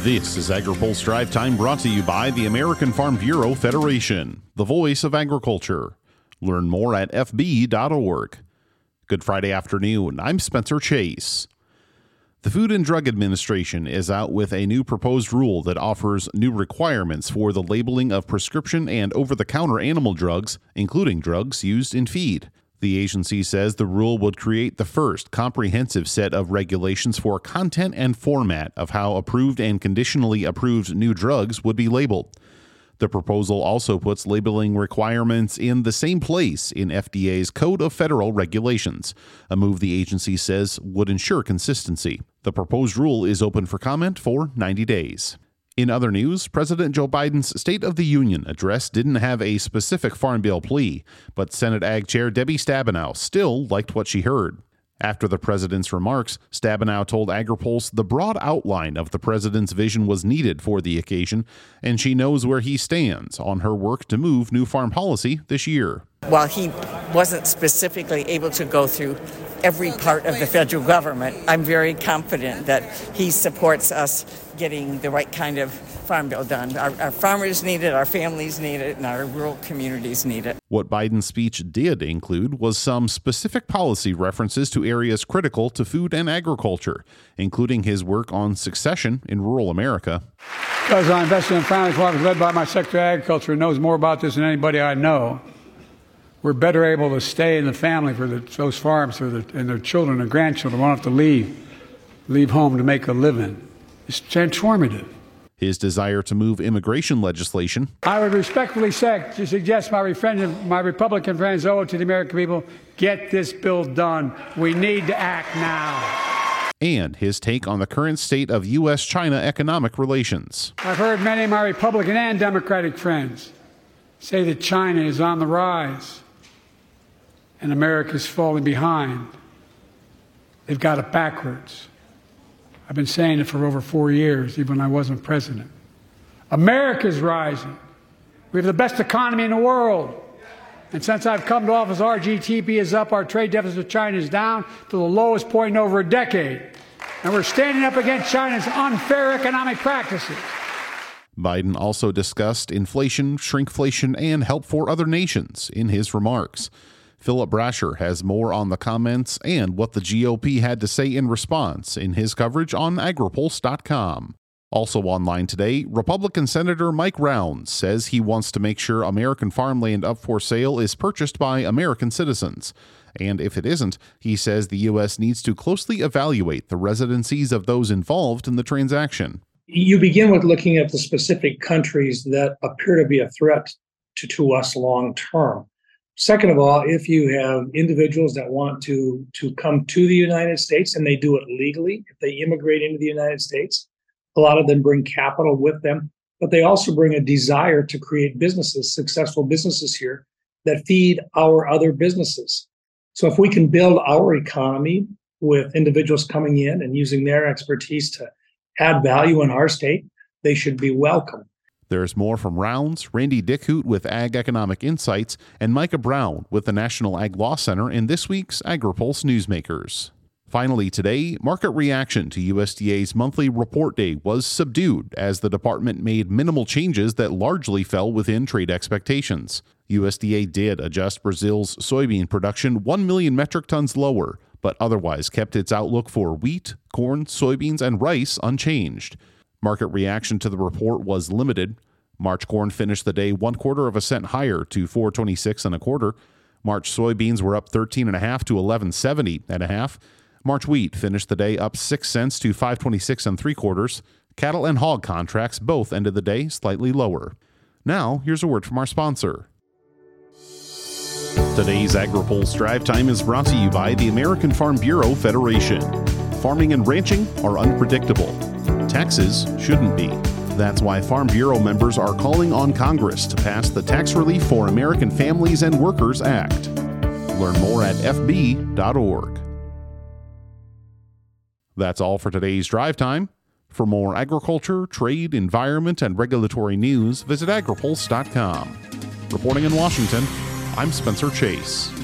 This is AgriPulse Drive Time, brought to you by the American Farm Bureau Federation, the voice of agriculture. Learn more at fb.org. Good Friday afternoon. I'm Spencer Chase. The Food and Drug Administration is out with a new proposed rule that offers new requirements for the labeling of prescription and over-the-counter animal drugs, including drugs used in feed. The agency says the rule would create the first comprehensive set of regulations for content and format of how approved and conditionally approved new drugs would be labeled. The proposal also puts labeling requirements in the same place in FDA's Code of Federal Regulations, a move the agency says would ensure consistency. The proposed rule is open for comment for 90 days. In other news, President Joe Biden's State of the Union address didn't have a specific Farm Bill plea, but Senate Ag Chair Debbie Stabenow still liked what she heard. After the president's remarks, Stabenow told AgriPulse the broad outline of the president's vision was needed for the occasion, and she knows where he stands on her work to move new farm policy this year. While he wasn't specifically able to go through every part of the federal government, I'm very confident that he supports us getting the right kind of farm bill done. Our farmers need it, our families need it, and our rural communities need it. What Biden's speech did include was some specific policy references to areas critical to food and agriculture, including his work on succession in rural America. Because I invested in family farms led by my Secretary of Agriculture, who knows more about this than anybody I know. We're better able to stay in the family for those farms and their children and grandchildren won't have to leave home to make a living. It's transformative. His desire to move immigration legislation. I would respectfully suggest my Republican friends owe it to the American people, get this bill done. We need to act now. And his take on the current state of U.S.-China economic relations. I've heard many of my Republican and Democratic friends say that China is on the rise and America's falling behind. They've got it backwards. I've been saying it for over 4 years, even when I wasn't president. America's rising. We have the best economy in the world. And since I've come to office, our GDP is up, our trade deficit with China is down to the lowest point in over a decade. And we're standing up against China's unfair economic practices. Biden also discussed inflation, shrinkflation, and help for other nations in his remarks. Philip Brasher has more on the comments and what the GOP had to say in response in his coverage on agripulse.com. Also online today, Republican Senator Mike Rounds says he wants to make sure American farmland up for sale is purchased by American citizens. And if it isn't, he says the U.S. needs to closely evaluate the residencies of those involved in the transaction. You begin with looking at the specific countries that appear to be a threat to us long term. Second of all, if you have individuals that want to come to the United States and they do it legally, if they immigrate into the United States, a lot of them bring capital with them, but they also bring a desire to create businesses, successful businesses here that feed our other businesses. So if we can build our economy with individuals coming in and using their expertise to add value in our state, they should be welcome. There's more from Rounds, Randy Dickhout with Ag Economic Insights, and Micah Brown with the National Ag Law Center in this week's AgriPulse Newsmakers. Finally today, market reaction to USDA's monthly report day was subdued as the department made minimal changes that largely fell within trade expectations. USDA did adjust Brazil's soybean production 1 million metric tons lower, but otherwise kept its outlook for wheat, corn, soybeans, and rice unchanged. Market reaction to the report was limited. March corn finished the day 1/4 cent higher to $4.26 1/4. March soybeans were up 13.5 to $11.70 1/2. March wheat finished the day up 6 cents to $5.26 3/4. Cattle and hog contracts both ended the day slightly lower. Now, here's a word from our sponsor. Today's AgriPulse Drive Time is brought to you by the American Farm Bureau Federation. Farming and ranching are unpredictable. Taxes shouldn't be. That's why Farm Bureau members are calling on Congress to pass the Tax Relief for American Families and Workers Act. Learn more at fb.org. That's all for today's Drive Time. For more agriculture, trade, environment, and regulatory news, visit agripulse.com. Reporting in Washington, I'm Spencer Chase.